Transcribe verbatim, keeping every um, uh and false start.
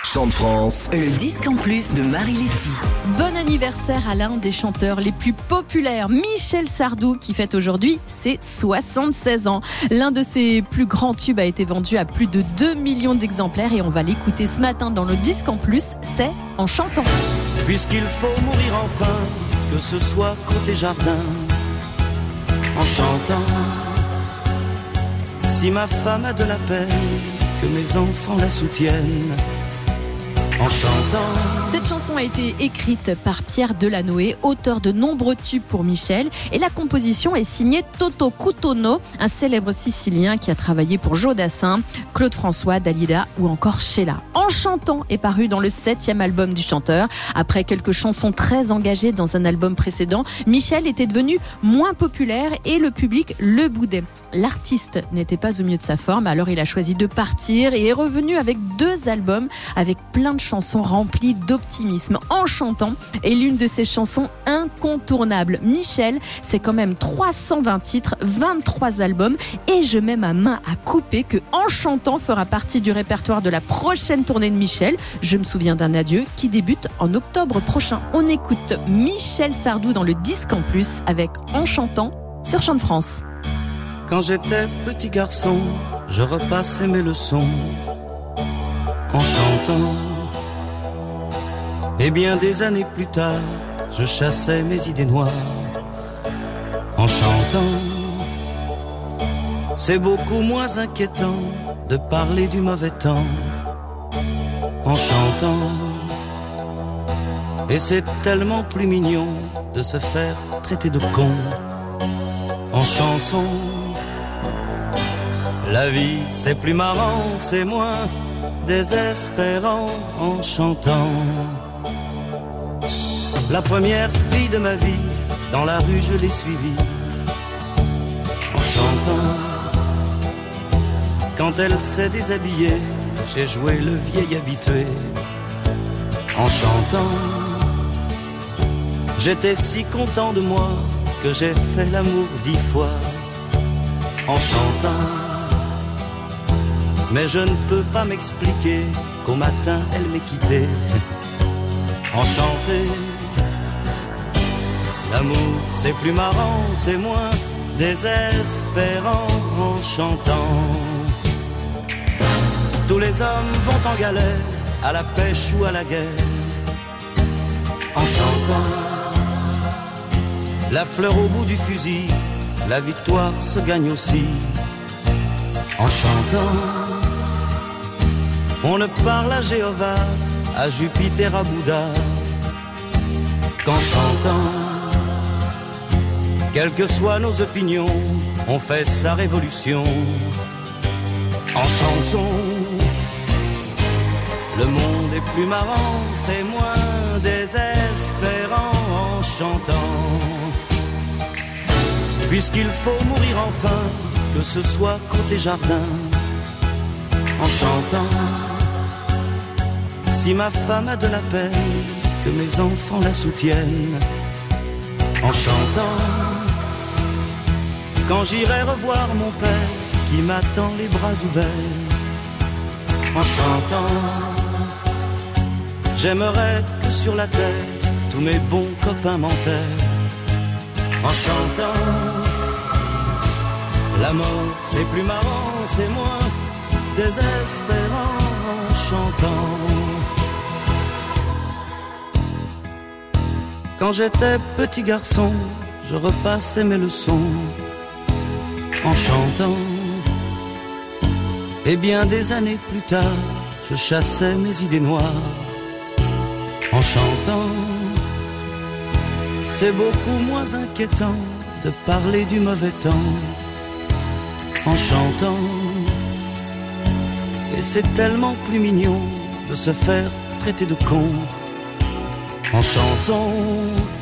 Chant de France, le disque en plus de Marie-Letty. Bon anniversaire à l'un des chanteurs les plus populaires, Michel Sardou, qui fête aujourd'hui ses soixante-seize ans. L'un de ses plus grands tubes a été vendu à plus de deux millions d'exemplaires et on va l'écouter ce matin dans le disque en plus, c'est En chantant. Puisqu'il faut mourir enfin, que ce soit côté jardin, en chantant. Si ma femme a de la peine, que mes enfants la soutiennent, en chantant. Cette chanson a été écrite par Pierre Delanoë, auteur de nombreux tubes pour Michel, et la composition est signée Toto Cutugno, un célèbre Sicilien qui a travaillé pour Joe Dassin, Claude François, Dalida ou encore Sheila. En chantant est paru dans le septième album du chanteur. Après quelques chansons très engagées dans un album précédent, Michel était devenu moins populaire et le public le boudait. L'artiste n'était pas au mieux de sa forme, alors il a choisi de partir et est revenu avec deux albums avec plein de chansons remplies d'optimisme. En chantant est l'une de ses chansons incontournables. Michel, c'est quand même trois cent vingt titres, vingt-trois albums et je mets ma main à couper que En chantant fera partie du répertoire de la prochaine tournée de Michel. Je me souviens d'un adieu qui débute en octobre prochain. On écoute Michel Sardou dans le disque en plus avec En chantant sur Chant de France. Quand j'étais petit garçon, je repassais mes leçons en chantant. Et bien des années plus tard, je chassais mes idées noires en chantant. C'est beaucoup moins inquiétant de parler du mauvais temps en chantant. Et c'est tellement plus mignon de se faire traiter de con en chanson. La vie c'est plus marrant, c'est moins désespérant en chantant. La première fille de ma vie, dans la rue je l'ai suivie en chantant. Quand elle s'est déshabillée, j'ai joué le vieil habitué en chantant. J'étais si content de moi que j'ai fait l'amour dix fois en chantant. Mais je ne peux pas m'expliquer qu'au matin elle m'ait quitté enchanté. L'amour c'est plus marrant, c'est moins désespérant en chantant. Tous les hommes vont en galère, à la pêche ou à la guerre en chantant. La fleur au bout du fusil, la victoire se gagne aussi en chantant. On ne parle à Jéhovah, à Jupiter, à Bouddha qu'en chantant. Quelles que soient nos opinions, on fait sa révolution en chanson. Le monde est plus marrant, c'est moins désespérant en chantant. Puisqu'il faut mourir enfin, que ce soit côté jardin en chantant. Si ma femme a de la peine, que mes enfants la soutiennent en chantant. Quand j'irai revoir mon père qui m'attend les bras ouverts en chantant. J'aimerais que sur la terre tous mes bons copains m'enterrent en chantant. La mort c'est plus marrant, c'est moins désespérant en chantant. Quand j'étais petit garçon, je repassais mes leçons en chantant. Et bien des années plus tard, je chassais mes idées noires en chantant. C'est beaucoup moins inquiétant de parler du mauvais temps en chantant. Et c'est tellement plus mignon de se faire traiter de con en chanson.